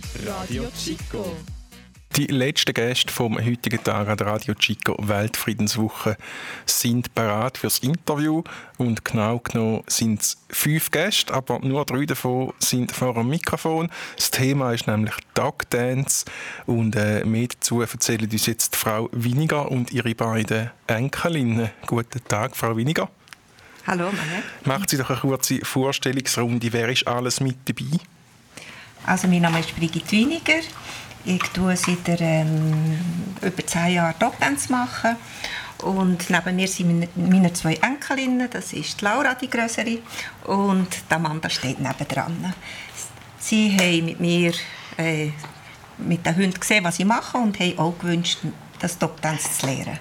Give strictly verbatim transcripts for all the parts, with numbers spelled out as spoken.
Radio Chico. Die letzten Gäste vom heutigen Tag an der Radio Chico Weltfriedenswoche sind bereit fürs Interview. Und genau genommen sind es fünf Gäste, aber nur drei davon sind vor dem Mikrofon. Das Thema ist nämlich Dog Dance. Und äh, mehr dazu erzählen uns jetzt Frau Winiger und ihre beiden Enkelinnen. Guten Tag, Frau Winiger. Hallo, Mane. Machen Sie doch eine kurze Vorstellungsrunde. Wer ist alles mit dabei? Also, mein Name ist Brigitte Winiger. Ich tue seit ähm, über zehn Jahren Dogdance machen. Und neben mir sind meine, meine zwei Enkelinnen. Das ist die Laura, die Größere, und die Amanda steht nebendran. Sie haben mit mir äh, mit den Hunden gesehen, was ich mache, und haben auch gewünscht, das Dogdance zu lernen.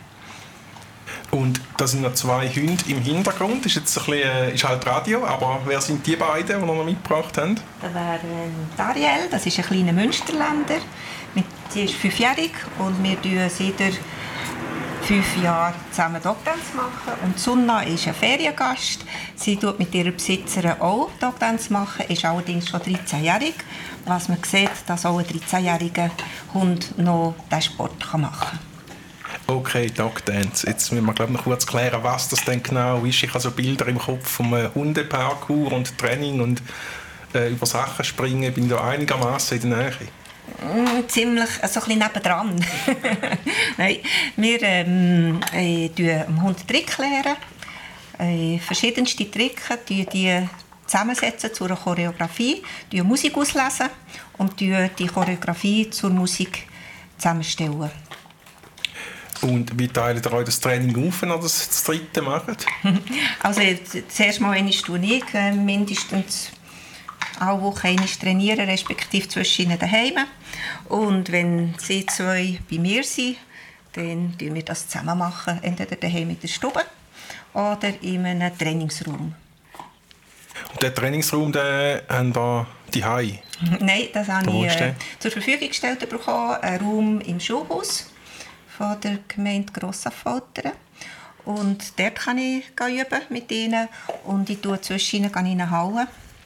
Und da sind noch zwei Hunde im Hintergrund. Das ist jetzt ein bisschen, ist halt Radio, aber wer sind die beiden, die wir noch mitgebracht haben? Das wäre ähm, Ariel, das ist ein kleiner Münsterländer. Sie ist fünfjährig und wir machen seit fünf Jahren zusammen Dogdance machen. Und Sunna ist ein Feriengast. Sie tut mit ihrer Besitzerin auch Dogdance machen, ist allerdings schon dreizehnjährig. Was man sieht, dass auch ein dreizehnjähriger Hund noch diesen Sport machen kann. Okay, Dogdance. Jetzt müssen wir glaub, noch kurz klären, was das denn genau ist. Ich habe so Bilder im Kopf vom Hundeparkour und Training und äh, über Sachen springen. Bin da einigermaßen in der Nähe. Mm, ziemlich, so ein bisschen nebendran. Nein, wir ähm, äh, lernen dem Hund Trick lernen. Äh, verschiedenste Tricks, die, die zusammensetzen zu einer Choreografie, die Musik auslesen und die, die Choreografie zur Musik zusammenstellen. Und wie teilt ihr euch das Training auf, wenn ihr das das dritte macht? Also zuerst mal einmal tue ich äh, mindestens alle Woche einmal trainieren, respektive zwischen ihnen daheim. Und wenn sie zwei bei mir sind, dann machen wir das zusammen machen, entweder daheim in der Stube oder in einem Trainingsraum. Und den Trainingsraum, den haben wir daheim? Nein, das habe ich äh, zur Verfügung gestellt bekommen, einen Raum im Schulhaus von der Gemeinde Grossaffoltern. Und dort kann ich üben mit ihnen und ich tue zwischen ihnen in eine Halle,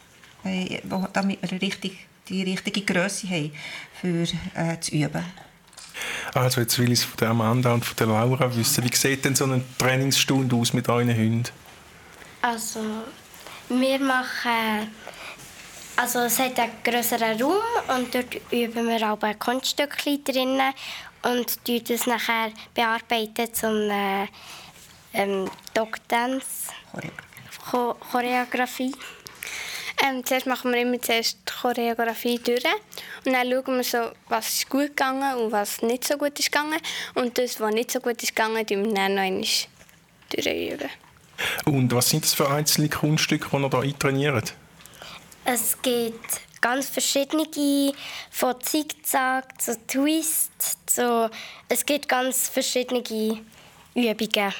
damit wir richtig, die richtige Grösse haben, für äh, zu üben. Also jetzt will ich es von der Amanda und von der Laura wissen. Wie sieht denn so eine Trainingsstunde aus mit euren Hunden? Also wir machen... Also es hat einen grösseren Raum und dort üben wir auch ein Kunststückchen drinnen und bearbeiten das nachher bearbeiten zum äh, ähm, Dogdance Cho- Choreografie. Ähm, zuerst machen wir immer zuerst die Choreografie durch und dann schauen wir so, was ist gut gegangen und was nicht so gut ist gegangen. Und das, was nicht so gut ist gegangen, üben wir dann noch einmal durchüben. Und was sind das für einzelne Kunststücke, die ihr hier eintrainiert? Es gibt ganz verschiedene, von Zickzack zu Twist, zu, es gibt ganz verschiedene Übungen.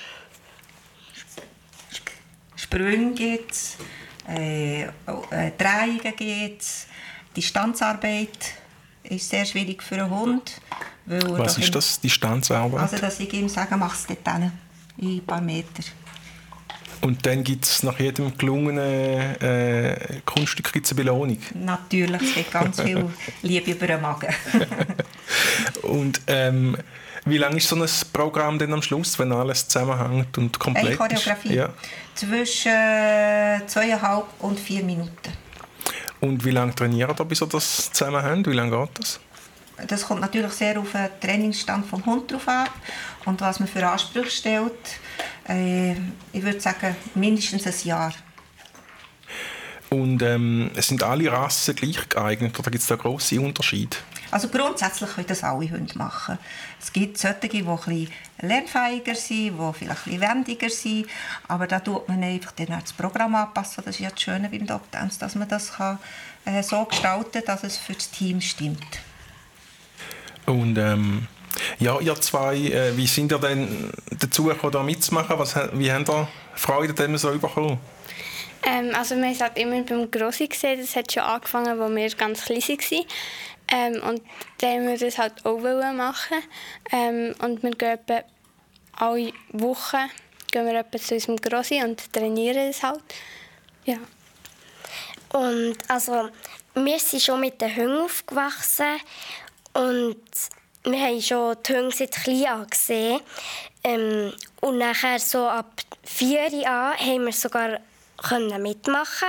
Sprünge gibt es, äh, äh, Drehungen gibt es, Distanzarbeit ist sehr schwierig für einen Hund. Was ist das, Distanzarbeit? Also, dass ich ihm sage, mach es dort hin, in ein paar Meter. Und dann gibt es nach jedem gelungenen äh, Kunststück gibt's eine Belohnung? Natürlich, es gibt ganz viel Liebe über den Magen. Und ähm, wie lange ist so ein Programm denn am Schluss, wenn alles zusammenhängt und komplett Eine Choreografie? ist? Ja. Zwischen äh, zweieinhalb und vier Minuten. Und wie lange trainiert ihr, bis ihr das zusammen habt? Wie lange geht das? Das kommt natürlich sehr auf den Trainingsstand des Hundes drauf ab und was man für Ansprüche stellt. Äh, ich würde sagen, mindestens ein Jahr. Und ähm, sind alle Rassen gleich geeignet oder gibt es da grosse Unterschiede? Also grundsätzlich können das alle Hunde machen. Es gibt solche, die etwas lernfähiger sind, die vielleicht etwas wendiger sind. Aber da tut man einfach dann das Programm anpassen. Das ist ja das Schöne beim Dogdance, dass man das kann, äh, so gestalten kann, dass es für das Team stimmt. Und ähm, ja, ihr zwei, äh, wie sind ihr denn dazu gekommen, da mitzumachen? Was, wie habt ihr Freude an dem so bekommen? Ähm, also wir haben es halt immer beim Grossi gesehen. Das hat schon angefangen, als wir ganz klein waren. Ähm, und dann wollten wir das halt auch machen. Ähm, und wir gehen etwa alle Wochen gehen wir etwa zu unserem Grossi und trainieren es halt. Ja. Und also wir sind schon mit den Hunden aufgewachsen und wir haben schon die Hunde seit klein an gesehen. Ähm, und nachher so ab vier Jahren haben wir sogar können mitmachen.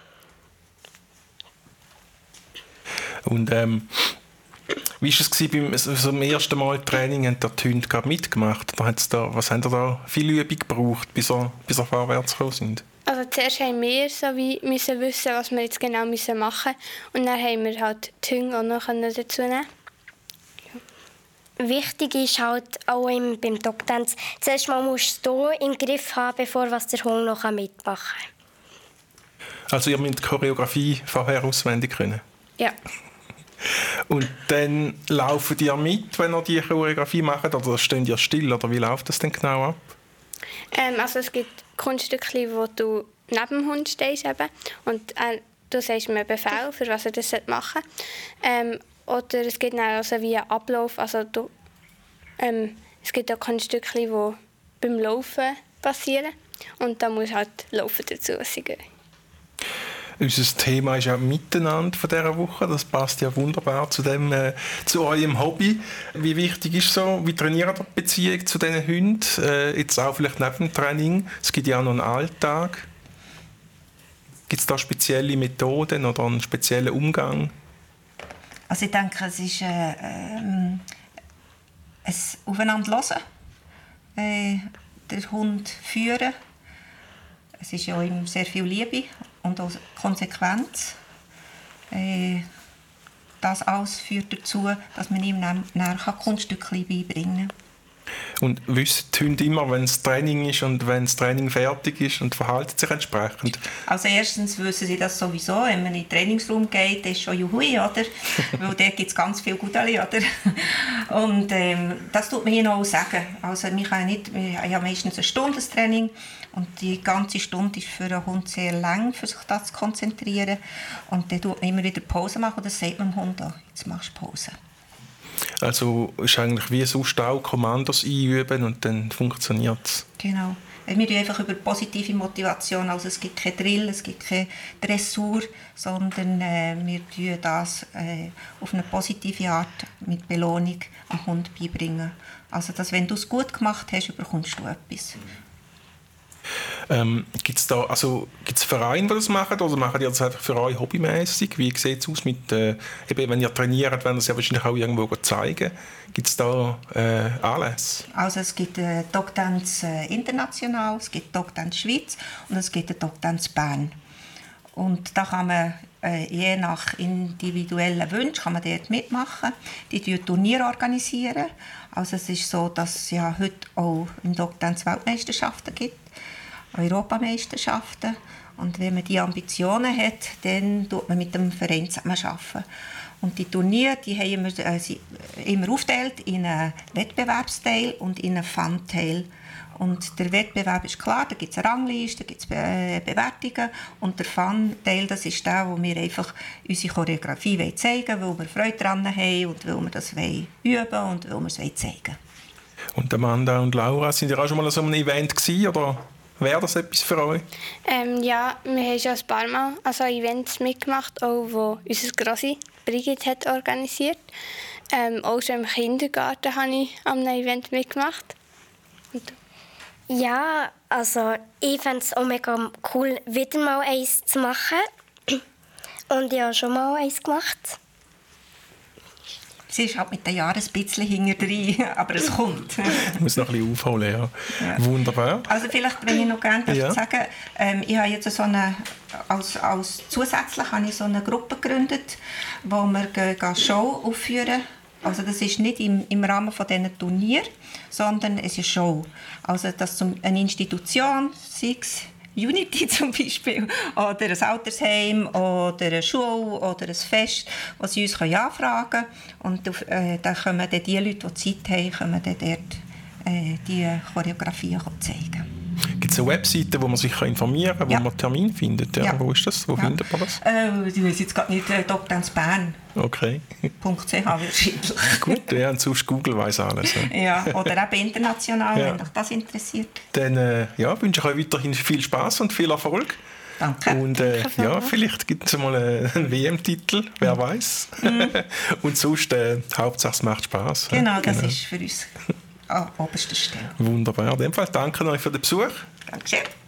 Und ähm, wie war es beim so, so ersten Mal Training? Haben die Hunde gerade mitgemacht? Oder hat's da, was haben da, da viel Übung gebraucht, bis sie, bis sie vorwärts gekommen sind? Also zuerst haben wir so wie müssen wissen, was wir jetzt genau müssen machen müssen. Und dann haben wir halt die Hunde auch noch dazu nehmen. Wichtig ist halt auch im, beim Dogdance, zuerst mal musst du im Griff haben, bevor was der Hund noch mitmachen kann. Also ihr müsst die Choreografie vorher auswendig können? Ja. Und dann laufen die mit, wenn ihr die Choreografie macht, oder stehen die still, oder wie läuft das denn genau ab? Ähm, also es gibt Kunststücke, wo du neben dem Hund stehst eben, und äh, du sagst mir einen Befehl, für was er das machen soll. Ähm, oder es gibt dann also wie einen Ablauf, also du, ähm, es gibt auch Kunststücke, die beim Laufen passieren, und da muss halt Laufen dazu sein. Unser Thema ist ja Miteinander von dieser Woche. Das passt ja wunderbar zu, dem, äh, zu eurem Hobby. Wie wichtig ist so, wie trainiert ihr die Beziehung zu diesen Hunden? Äh, jetzt auch vielleicht neben dem Training. Es gibt ja auch noch einen Alltag. Gibt es da spezielle Methoden oder einen speziellen Umgang? Also ich denke, es ist äh, ähm, ein Aufeinander hören, äh, den Hund führen. Es ist ja ihm sehr viel Liebe und auch Konsequenz. Äh, das alles führt dazu, dass man ihm näher Kunststücke beibringen kann. Und wissen die Hunde immer, wenn das Training ist und wenn das Training fertig ist, und verhalten sich entsprechend? Also erstens wissen sie das sowieso, wenn man in den Trainingsraum geht, ist schon juhui, oder? Weil dort gibt es ganz viel Gudeli, oder? Und ähm, das tut man ihnen auch sagen. Also wir haben nicht, wir haben ja meistens ein Stundentraining und die ganze Stunde ist für einen Hund sehr lang, für sich das zu konzentrieren. Und dann tut man immer wieder Pause machen und das sagt man dem Hund auch, jetzt machst du Pause. Also ist eigentlich wie sonst auch Kommandos einüben und dann funktioniert es. Genau. Wir reden einfach über positive Motivation. Also es gibt kein Drill, es gibt keine Dressur, sondern äh, wir tun das äh, auf eine positive Art mit Belohnung am Hund beibringen. Also dass, wenn du es gut gemacht hast, bekommst du etwas. Ähm, gibt es da also gibt's Vereine, die das machen, oder machen die das einfach für euch hobbymäßig? Wie sieht es aus mit, äh, eben, wenn ihr trainiert, wenn ihr es ja wahrscheinlich auch irgendwo zeigen? Gibt es da äh, Anlässe? Also es gibt äh, Dogdance äh, international, es gibt Dogdance Schweiz und es gibt Dogdance Bern. Und da kann man äh, je nach individuellen Wünschen kann man dort mitmachen. Die organisieren Turniere. Also es ist so, dass es ja heute auch im Dogdance Weltmeisterschaften gibt, Europameisterschaften. Und wenn man diese Ambitionen hat, dann tut man mit dem Verein zusammenarbeiten. Und die Turniere die haben immer, äh, immer aufgeteilt in einen Wettbewerbsteil und in einen Fun-Teil. Und der Wettbewerb ist klar, da gibt es eine Rangliste, da gibt es Be- Bewertungen. Und der Fun-Teil, das ist der, wo wir einfach unsere Choreografie zeigen wollen, weil wir Freude daran haben und weil wir das üben wollen und weil wir es zeigen wollen. Und Amanda und Laura, sind ihr auch schon mal an so einem Event gewesen, oder wäre das etwas für euch? Ähm, ja, wir haben schon ein paar Mal also Events mitgemacht, auch wo unser Grossi Brigitte hat organisiert. Ähm, auch schon im Kindergarten habe ich an einem Event mitgemacht. Und Ja, also ich fände es auch mega cool, wieder mal eins zu machen. Und ich habe schon mal eins gemacht. Sie ist halt mit den Jahren ein bisschen hinterher, aber es kommt. Ich muss noch ein bisschen aufholen, ja. Ja. Wunderbar. Also vielleicht, wenn ich noch gerne ja. sagen ähm, ich habe jetzt so eine, als, als zusätzlich habe ich so eine Gruppe gegründet, wo wir gehen, gehen Show aufführen. Also das ist nicht im, im Rahmen von diesen Turnieren, sondern es ist eine Show. Also dass zum, eine Institution, sei es Unity zum Beispiel, oder ein Altersheim, oder eine Schule, oder ein Fest, was sie uns anfragen können. Und auf, äh, dann können dann die Leute, die Zeit haben, können dann dort äh, die Choreografien zeigen. Gibt es eine Webseite, wo man sich informieren kann, wo ja. man Termin findet? Ja. Ja. Wo ist das? Wo ja. findet man das? Äh, ich weiß jetzt gerade nicht, äh, Dogdance Bern. Okay. .ch wahrscheinlich. Gut, ja, und sonst Google weiss alles. Ja, oder eben international, ja. wenn euch das interessiert. Dann äh, ja, wünsche ich euch weiterhin viel Spass und viel Erfolg Danke. Und äh, ja, vielleicht gibt es mal einen W M-Titel, wer weiß. Mhm. Und sonst, äh, Hauptsache es macht Spass. Genau, das genau. ist für uns an oberster Stelle. Wunderbar. In dem Fall danke euch für den Besuch. Danke.